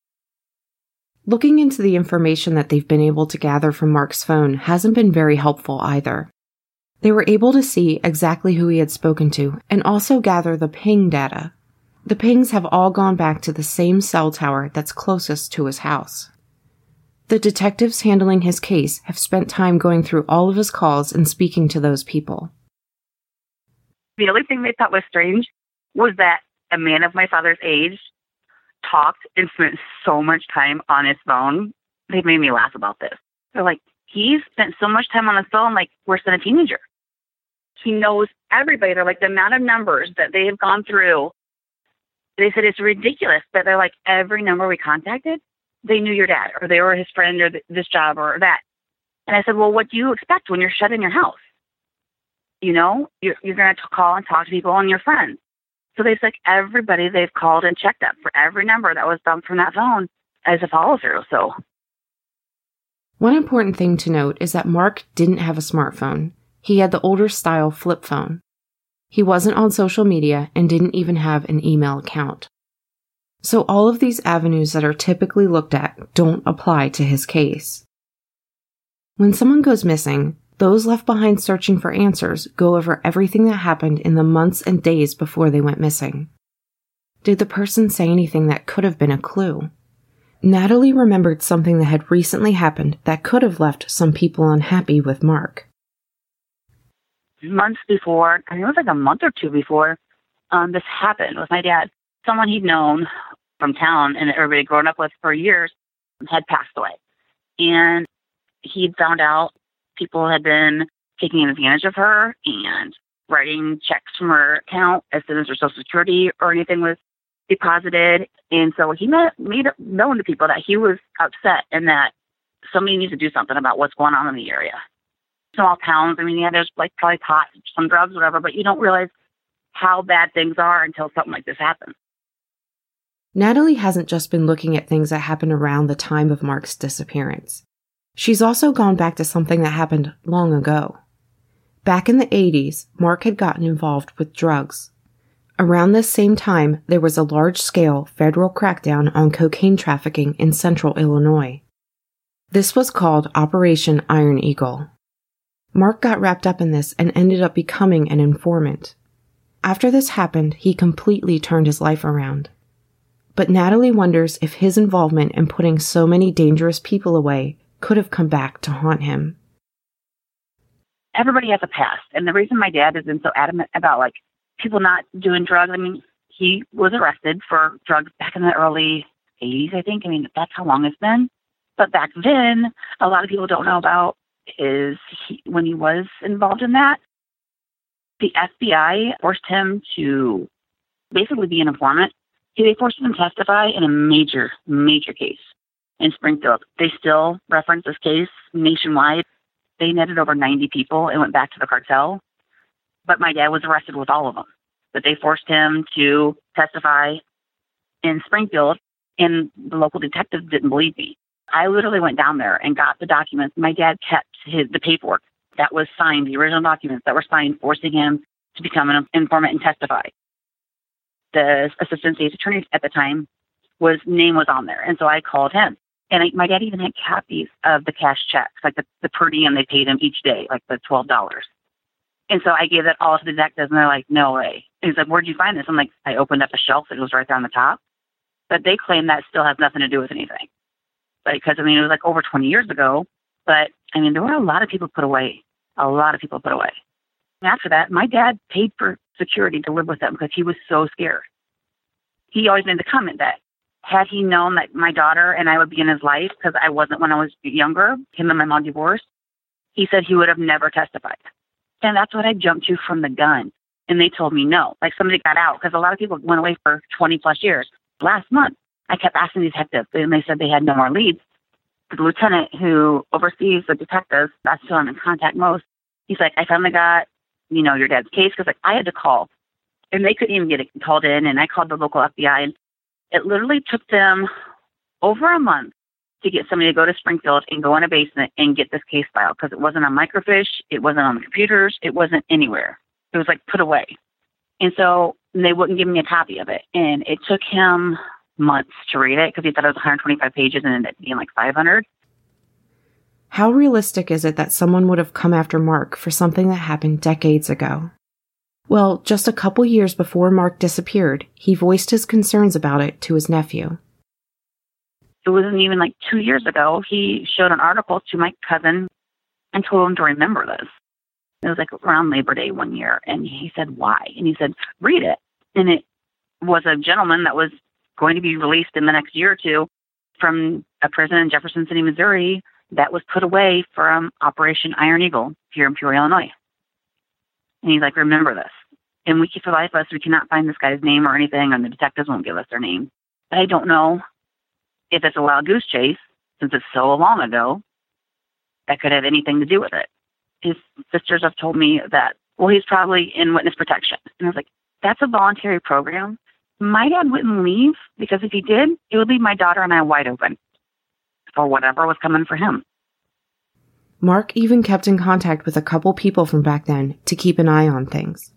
Looking into the information that they've been able to gather from Mark's phone hasn't been very helpful either. They were able to see exactly who he had spoken to and also gather the ping data. The pings have all gone back to the same cell tower that's closest to his house. The detectives handling his case have spent time going through all of his calls and speaking to those people. The only thing they thought was strange was that a man of my father's age talked and spent so much time on his phone. They made me laugh about this. They're like, he's spent so much time on his phone, like worse than a teenager. He knows everybody. They're like, the amount of numbers that they have gone through, they said it's ridiculous. But they're like, every number we contacted, they knew your dad, or they were his friend, or th- this job, or that. And I said, well, what do you expect when you're shut in your house? You know, you're, you're going to call and talk to people and your friends. So they said everybody they've called and checked up for every number that was done from that phone as a follow-through. So, one important thing to note is that Mark didn't have a smartphone. He had the older style flip phone. He wasn't on social media and didn't even have an email account. So all of these avenues that are typically looked at don't apply to his case. When someone goes missing, those left behind searching for answers go over everything that happened in the months and days before they went missing. Did the person say anything that could have been a clue? Natalie remembered something that had recently happened that could have left some people unhappy with Mark. Months before, I think it was like a month or two before, um, this happened with my dad. Someone he'd known from town and everybody had grown up with for years had passed away. And he'd found out people had been taking advantage of her and writing checks from her account as soon as her Social Security or anything was deposited. And so he made, made it known to people that he was upset and that somebody needs to do something about what's going on in the area. Small towns, I mean, yeah, there's like probably pot, some drugs, whatever, but you don't realize how bad things are until something like this happens. Natalie hasn't just been looking at things that happened around the time of Mark's disappearance. She's also gone back to something that happened long ago. Back in the eighties, Mark had gotten involved with drugs. Around this same time, there was a large-scale federal crackdown on cocaine trafficking in central Illinois. This was called Operation Iron Eagle. Mark got wrapped up in this and ended up becoming an informant. After this happened, he completely turned his life around. But Natalie wonders if his involvement in putting so many dangerous people away could have come back to haunt him. Everybody has a past. And the reason my dad has been so adamant about, like, people not doing drugs, I mean, he was arrested for drugs back in the early eighties, I think. I mean, that's how long it's been. But back then, a lot of people don't know about is he, when he was involved in that, the F B I forced him to basically be an informant. They forced him to testify in a major, major case in Springfield. They still reference this case nationwide. They netted over ninety people and went back to the cartel. But my dad was arrested with all of them. But they forced him to testify in Springfield, and the local detectives didn't believe me. I literally went down there and got the documents. My dad kept his the paperwork that was signed, the original documents that were signed, forcing him to become an informant and testify. The assistant state's attorney at the time, was name was on there, and so I called him. And I, my dad even had copies of the cash checks, like the, the per diem they paid him each day, like the twelve dollars. And so I gave that all to the detectives, and they're like, no way. And he's like, where'd you find this? I'm like, I opened up a shelf, and it was right there on the top. But they claim that still has nothing to do with anything. Because, I mean, it was like over twenty years ago. But, I mean, there were a lot of people put away. A lot of people put away. And after that, my dad paid for security to live with them because he was so scared. He always made the comment that had he known that my daughter and I would be in his life, because I wasn't when I was younger, him and my mom divorced, he said he would have never testified. And that's what I jumped to from the gun. And they told me no. Like, somebody got out, because a lot of people went away for twenty plus years. Last month, I kept asking the detectives, and they said they had no more leads. The lieutenant who oversees the detectives, that's who I'm in contact most, he's like, I finally got, you know, your dad's case, because, like, I had to call. And they couldn't even get it called in, and I called the local F B I, and it literally took them over a month to get somebody to go to Springfield and go in a basement and get this case filed, because it wasn't on microfiche, it wasn't on the computers, it wasn't anywhere. It was, like, put away. And so they wouldn't give me a copy of it. And it took him months to read it, because he thought it was one hundred twenty-five pages and ended up being like five hundred. How realistic is it that someone would have come after Mark for something that happened decades ago? Well, just a couple years before Mark disappeared, he voiced his concerns about it to his nephew. It wasn't even like two years ago. He showed an article to my cousin and told him to remember this. It was like around Labor Day one year. And he said, why? And he said, read it. And it was a gentleman that was going to be released in the next year or two from a prison in Jefferson City, Missouri, that was put away from Operation Iron Eagle here in Peoria, Illinois. And he's like, remember this. And we keep for life of us, we cannot find this guy's name or anything, and the detectives won't give us their name. But I don't know if it's a wild goose chase, since it's so long ago, that could have anything to do with it. His sisters have told me that, well, he's probably in witness protection. And I was like, that's a voluntary program. My dad wouldn't leave, because if he did, it would leave my daughter and I wide open for whatever was coming for him. Mark even kept in contact with a couple people from back then to keep an eye on things.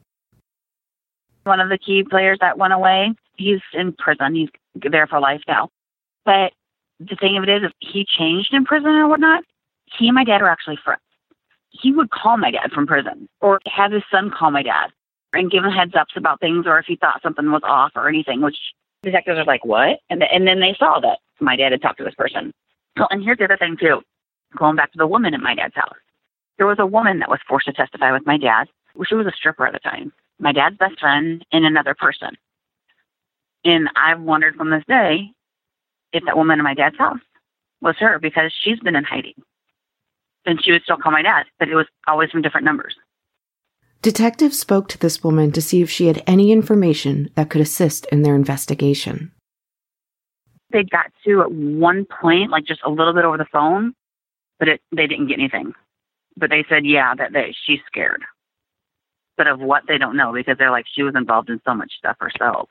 One of the key players that went away, he's in prison. He's there for life now. But the thing of it is, if he changed in prison or whatnot, he and my dad were actually friends. He would call my dad from prison, or have his son call my dad and give him heads ups about things, or if he thought something was off or anything, which detectives are like, what? And, and then they saw that my dad had talked to this person. So, and here's the other thing, too. Going back to the woman at my dad's house. There was a woman that was forced to testify with my dad. She was a stripper at the time. My dad's best friend and another person. And I've wondered from this day if that woman in my dad's house was her, because she's been in hiding. And she would still call my dad, but it was always from different numbers. Detectives spoke to this woman to see if she had any information that could assist in their investigation. They got to at one point, like just a little bit over the phone, but it, they didn't get anything. But they said, yeah, that they, she's scared. But of what, they don't know, because they're like, she was involved in so much stuff herself.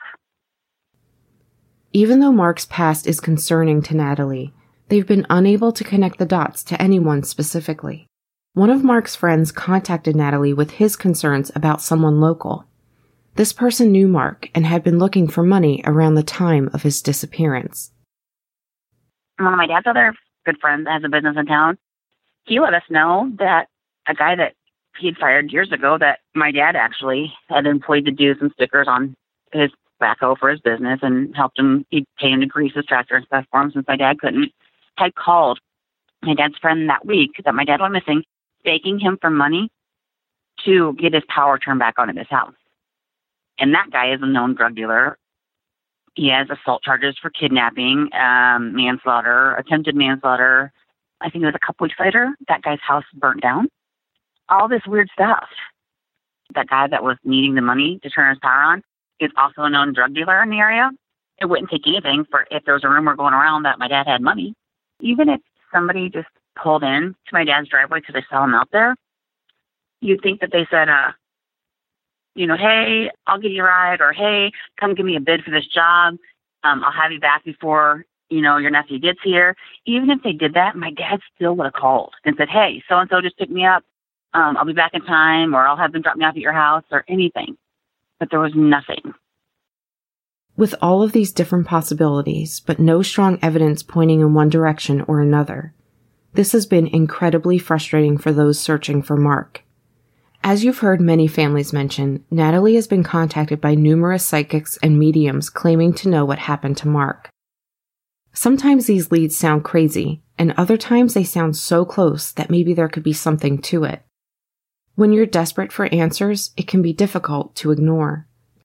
Even though Mark's past is concerning to Natalie, they've been unable to connect the dots to anyone specifically. One of Mark's friends contacted Natalie with his concerns about someone local. This person knew Mark and had been looking for money around the time of his disappearance. One of my dad's other good friends that has a business in town, he let us know that a guy that he had fired years ago that my dad actually had employed to do some stickers on his backhoe for his business and helped him, he'd pay him to grease his tractor and stuff for him since my dad couldn't, had called my dad's friend that week that my dad went missing, begging him for money to get his power turned back on in his house. And that guy is a known drug dealer. He has assault charges for kidnapping, um, manslaughter, attempted manslaughter. I think it was a couple weeks later, that guy's house burnt down. All this weird stuff. That guy that was needing the money to turn his power on is also a known drug dealer in the area. It wouldn't take anything for if there was a rumor going around that my dad had money. Even if somebody just pulled in to my dad's driveway because they saw him out there, you'd think that they said, uh, you know, hey, I'll give you a ride, or hey, come give me a bid for this job. Um, I'll have you back before, you know, your nephew gets here. Even if they did that, my dad still would have called and said, hey, so-and-so just picked me up. Um, I'll be back in time, or I'll have them drop me off at your house, or anything. But there was nothing. With all of these different possibilities, but no strong evidence pointing in one direction or another, this has been incredibly frustrating for those searching for Mark. As you've heard many families mention, Natalie has been contacted by numerous psychics and mediums claiming to know what happened to Mark. Sometimes these leads sound crazy, and other times they sound so close that maybe there could be something to it. When you're desperate for answers, it can be difficult to ignore.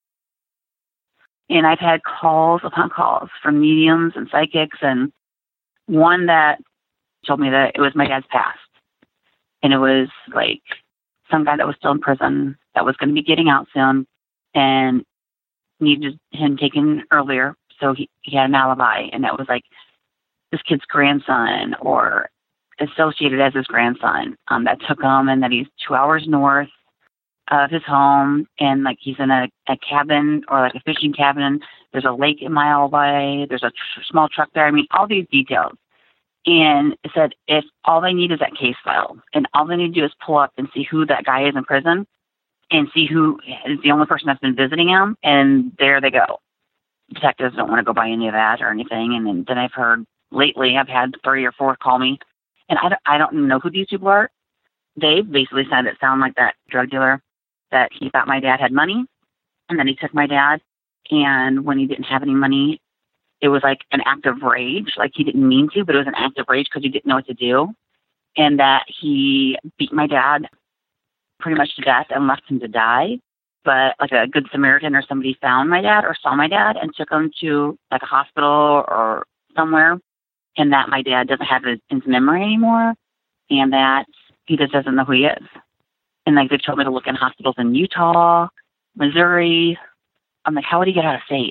And I've had calls upon calls from mediums and psychics, and one that told me that it was my dad's past. And it was like some guy that was still in prison that was going to be getting out soon and needed him taken earlier. So he, he had an alibi, and that was like this kid's grandson or associated as his grandson um, that took him, and that he's two hours north of his home, and like he's in a, a cabin or like a fishing cabin. There's a lake a mile away. There's a tr- small truck there. I mean, all these details. And it said if all they need is that case file, and all they need to do is pull up and see who that guy is in prison and see who is the only person that's been visiting him, and there they go. Detectives don't want to go by any of that or anything. And then, then I've heard lately, I've had three or four call me, and I don't, I don't know who these people are. They basically said it sounded like that drug dealer that he thought my dad had money, and then he took my dad, and when he didn't have any money, it was like an act of rage. Like he didn't mean to, but it was an act of rage because he didn't know what to do. And that he beat my dad pretty much to death and left him to die. But like a good Samaritan or somebody found my dad or saw my dad and took him to like a hospital or somewhere. And that my dad doesn't have his, his memory anymore. And that he just doesn't know who he is. And like they've told me to look in hospitals in Utah, Missouri. I'm like, how would he get out of state?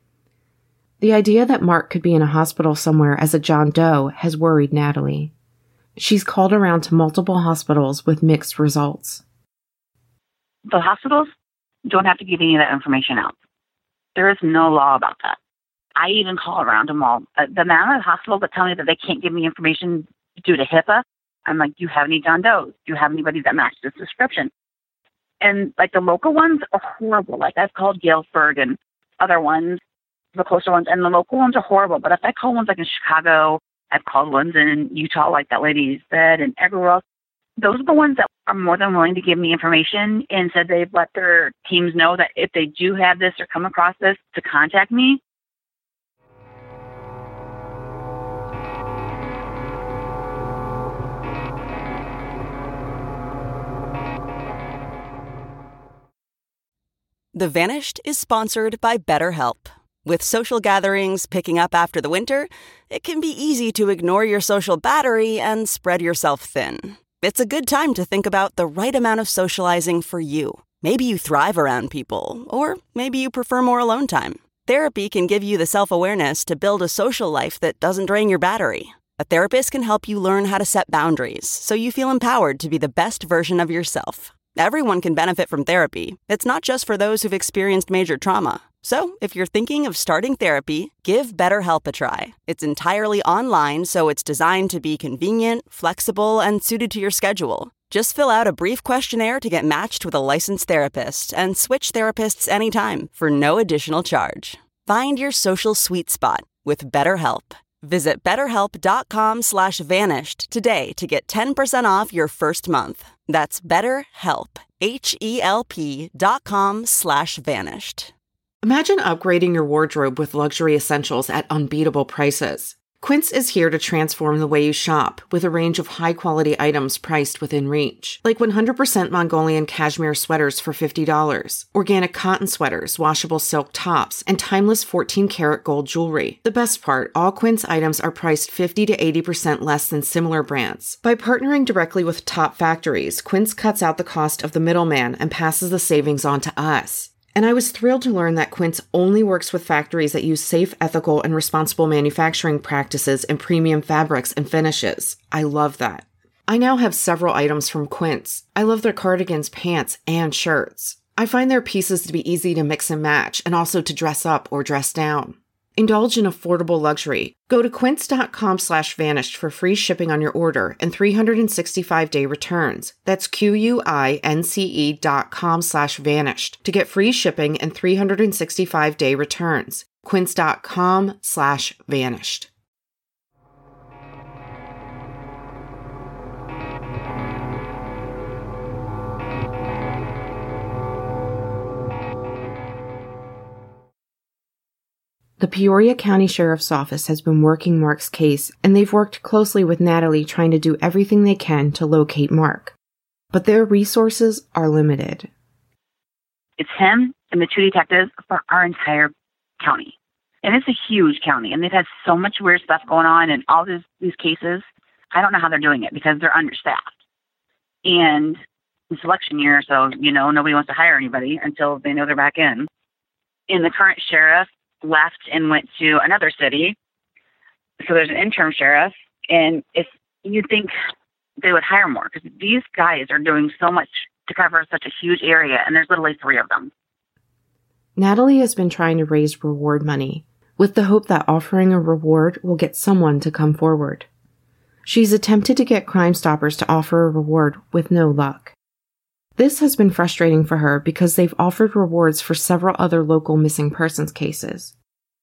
The idea that Mark could be in a hospital somewhere as a John Doe has worried Natalie. She's called around to multiple hospitals with mixed results. The hospitals don't have to give any of that information out. There is no law about that. I even call around them all. Uh, the amount of hospitals that tell me that they can't give me information due to HIPAA, I'm like, do you have any John Does? Do you have anybody that matches this description? And like the local ones are horrible. Like I've called Galesburg and other ones, the closer ones, and the local ones are horrible. But if I call ones like in Chicago, I've called ones in Utah, like that lady said, and everywhere else, those are the ones that are more than willing to give me information and said they've let their teams know that if they do have this or come across this, to contact me. The Vanished is sponsored by BetterHelp. With social gatherings picking up after the winter, it can be easy to ignore your social battery and spread yourself thin. It's a good time to think about the right amount of socializing for you. Maybe you thrive around people, or maybe you prefer more alone time. Therapy can give you the self-awareness to build a social life that doesn't drain your battery. A therapist can help you learn how to set boundaries so you feel empowered to be the best version of yourself. Everyone can benefit from therapy. It's not just for those who've experienced major trauma. So, if you're thinking of starting therapy, give BetterHelp a try. It's entirely online, so it's designed to be convenient, flexible, and suited to your schedule. Just fill out a brief questionnaire to get matched with a licensed therapist and switch therapists anytime for no additional charge. Find your social sweet spot with BetterHelp. Visit betterhelp.com slash vanished today to get ten percent off your first month. That's BetterHelp, H-E-L-P dot com slash vanished. Imagine upgrading your wardrobe with luxury essentials at unbeatable prices. Quince is here to transform the way you shop with a range of high-quality items priced within reach. Like one hundred percent Mongolian cashmere sweaters for fifty dollars, organic cotton sweaters, washable silk tops, and timeless fourteen karat gold jewelry. The best part, all Quince items are priced fifty to eighty percent less than similar brands. By partnering directly with top factories, Quince cuts out the cost of the middleman and passes the savings on to us. And I was thrilled to learn that Quince only works with factories that use safe, ethical, and responsible manufacturing practices and premium fabrics and finishes. I love that. I now have several items from Quince. I love their cardigans, pants, and shirts. I find their pieces to be easy to mix and match and also to dress up or dress down. Indulge in affordable luxury. Go to quince.com slash vanished for free shipping on your order and three hundred sixty-five day returns. That's Q-U-I-N-C-E dot com slash vanished to get free shipping and three hundred sixty-five day returns. Quince.com slash vanished. The Peoria County Sheriff's Office has been working Mark's case, and they've worked closely with Natalie trying to do everything they can to locate Mark. But their resources are limited. It's him and the two detectives for our entire county. And it's a huge county, and they've had so much weird stuff going on in all these, these cases. I don't know how they're doing it because they're understaffed. And it's election year, so, you know, nobody wants to hire anybody until they know they're back in. And the current sheriff left and went to another city. So there's an interim sheriff, and if you'd think they would hire more, because these guys are doing so much to cover such a huge area, and there's literally three of them. Natalie has been trying to raise reward money, with the hope that offering a reward will get someone to come forward. She's attempted to get Crime Stoppers to offer a reward with no luck. This has been frustrating for her because they've offered rewards for several other local missing persons cases.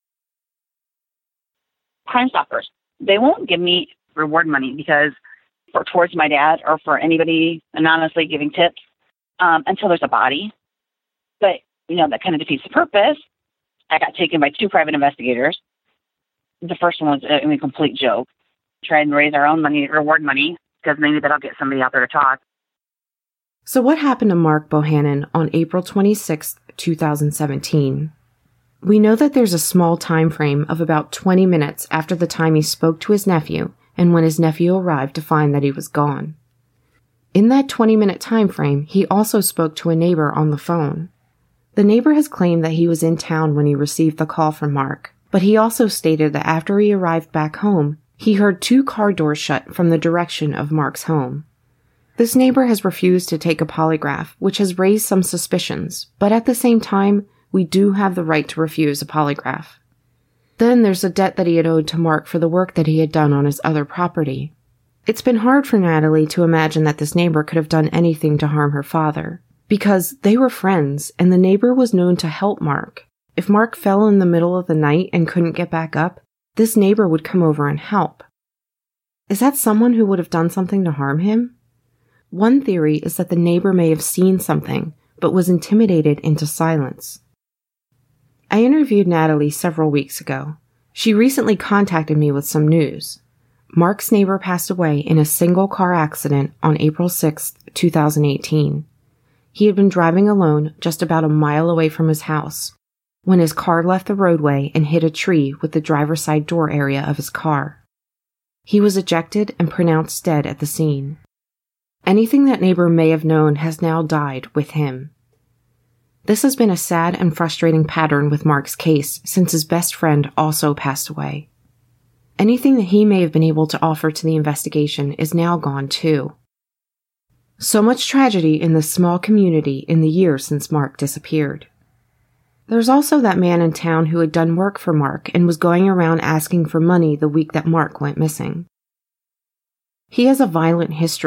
Crime Stoppers, they won't give me reward money because for towards my dad or for anybody anonymously giving tips um, until there's a body. But, you know, that kind of defeats the purpose. I got taken by two private investigators. The first one was a, a complete joke. Tried to raise our own money, reward money, because maybe that'll get somebody out there to talk. So what happened to Mark Bohannon on April twenty-sixth, twenty seventeen? We know that there's a small time frame of about twenty minutes after the time he spoke to his nephew and when his nephew arrived to find that he was gone. In that twenty-minute time frame, he also spoke to a neighbor on the phone. The neighbor has claimed that he was in town when he received the call from Mark, but he also stated that after he arrived back home, he heard two car doors shut from the direction of Mark's home. This neighbor has refused to take a polygraph, which has raised some suspicions, but at the same time, we do have the right to refuse a polygraph. Then there's a debt that he had owed to Mark for the work that he had done on his other property. It's been hard for Natalie to imagine that this neighbor could have done anything to harm her father, because they were friends and the neighbor was known to help Mark. If Mark fell in the middle of the night and couldn't get back up, this neighbor would come over and help. Is that someone who would have done something to harm him? One theory is that the neighbor may have seen something, but was intimidated into silence. I interviewed Natalie several weeks ago. She recently contacted me with some news. Mark's neighbor passed away in a single car accident on April sixth, twenty eighteen. He had been driving alone just about a mile away from his house when his car left the roadway and hit a tree with the driver's side door area of his car. He was ejected and pronounced dead at the scene. Anything that neighbor may have known has now died with him. This has been a sad and frustrating pattern with Mark's case since his best friend also passed away. Anything that he may have been able to offer to the investigation is now gone too. So much tragedy in this small community in the years since Mark disappeared. There's also that man in town who had done work for Mark and was going around asking for money the week that Mark went missing. He has a violent history,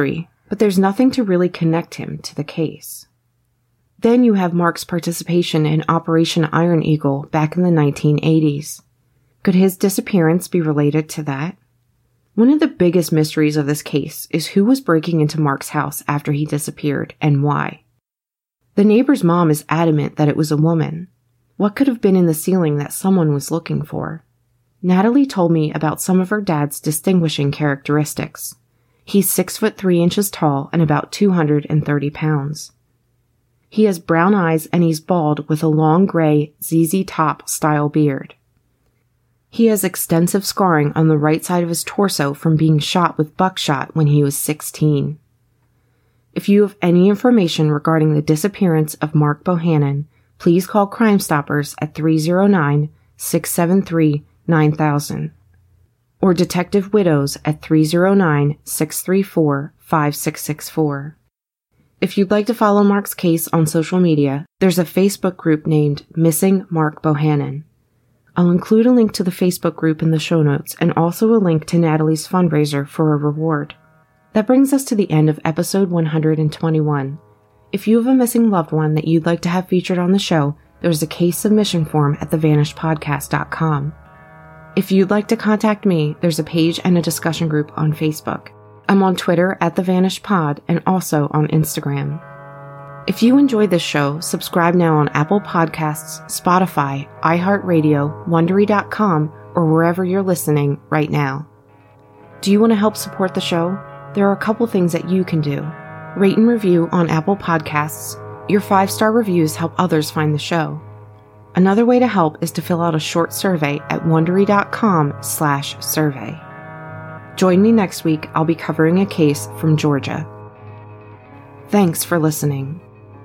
but there's nothing to really connect him to the case. Then you have Mark's participation in Operation Iron Eagle back in the nineteen eighties. Could his disappearance be related to that? One of the biggest mysteries of this case is who was breaking into Mark's house after he disappeared and why. The neighbor's mom is adamant that it was a woman. What could have been in the ceiling that someone was looking for? Natalie told me about some of her dad's distinguishing characteristics. He's six foot three inches tall and about two hundred thirty pounds. He has brown eyes and he's bald with a long gray Z Z Top style beard. He has extensive scarring on the right side of his torso from being shot with buckshot when he was sixteen. If you have any information regarding the disappearance of Mark Bohannon, please call Crime Stoppers at three oh nine, six seven three, nine thousand or Detective Widows at three oh nine, six three four, five six six four. If you'd like to follow Mark's case on social media, there's a Facebook group named Missing Mark Bohannon. I'll include a link to the Facebook group in the show notes and also a link to Natalie's fundraiser for a reward. That brings us to the end of episode one hundred twenty-one. If you have a missing loved one that you'd like to have featured on the show, there's a case submission form at the vanished podcast dot com. If you'd like to contact me, there's a page and a discussion group on Facebook. I'm on Twitter at The Vanished Pod and also on Instagram. If you enjoyed this show, subscribe now on Apple Podcasts, Spotify, iHeartRadio, Wondery dot com, or wherever you're listening right now. Do you want to help support the show? There are a couple things that you can do. Rate and review on Apple Podcasts. Your five-star reviews help others find the show. Another way to help is to fill out a short survey at Wondery dot com slash survey. Join me next week. I'll be covering a case from Georgia. Thanks for listening.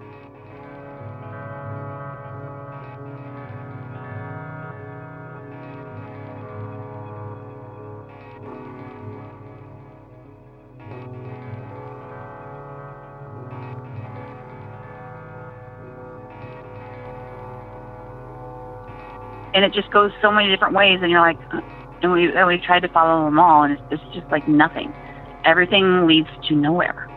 And it just goes so many different ways, and you're like, uh, and we and we tried to follow them all, and it's, it's just like nothing. Everything leads to nowhere.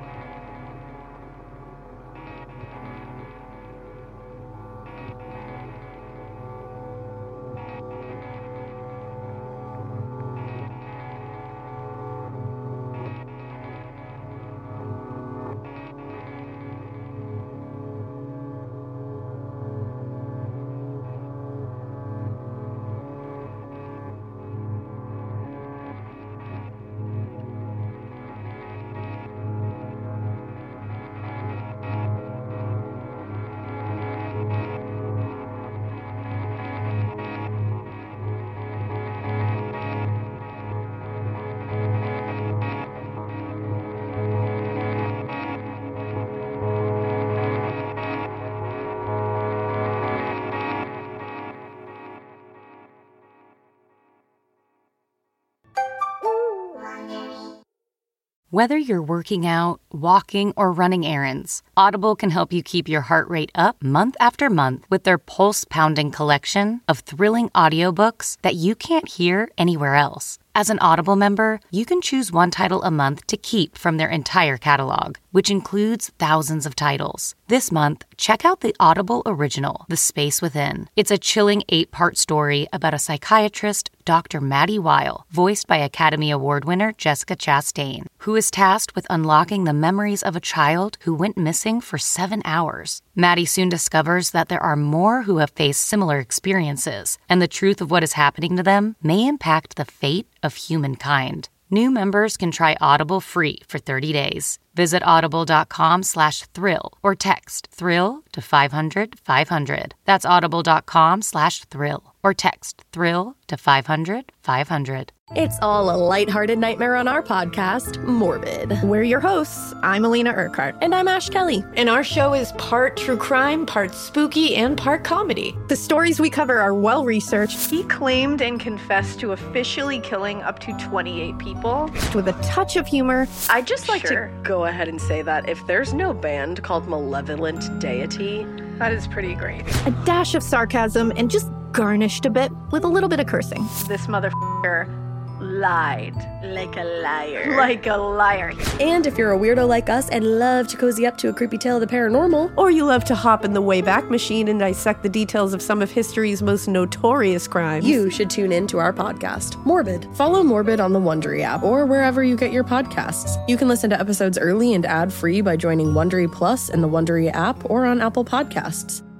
Whether you're working out, walking, or running errands, Audible can help you keep your heart rate up month after month with their pulse-pounding collection of thrilling audiobooks that you can't hear anywhere else. As an Audible member, you can choose one title a month to keep from their entire catalog, which includes thousands of titles. This month, check out the Audible original, The Space Within. It's a chilling eight-part story about a psychiatrist, Doctor Maddie Weil, voiced by Academy Award winner Jessica Chastain, who is tasked with unlocking the memories of a child who went missing for seven hours. Maddie soon discovers that there are more who have faced similar experiences, and the truth of what is happening to them may impact the fate of humankind. New members can try Audible free for thirty days. Visit audible.com slash thrill or text thrill to five hundred five hundred. That's audible.com slash thrill or text thrill to five hundred five hundred. It's all a lighthearted nightmare on our podcast, Morbid. We're your hosts. I'm Alina Urquhart. And I'm Ash Kelly. And our show is part true crime, part spooky, and part comedy. The stories we cover are well-researched. He claimed and confessed to officially killing up to twenty-eight people. With a touch of humor. I'd just like Sure. to go ahead and say that if there's no band called Malevolent Deity, That is pretty great. A dash of sarcasm and just garnished a bit with a little bit of cursing. This motherfucker Lied. Like a liar. Like a liar. And if you're a weirdo like us and love to cozy up to a creepy tale of the paranormal, Or you love to hop in the Wayback Machine and dissect the details of some of history's most notorious crimes, you should tune in to our podcast, Morbid. Follow Morbid on the Wondery app or wherever you get your podcasts. You can listen to episodes early and ad-free by joining Wondery Plus in the Wondery app or on Apple Podcasts.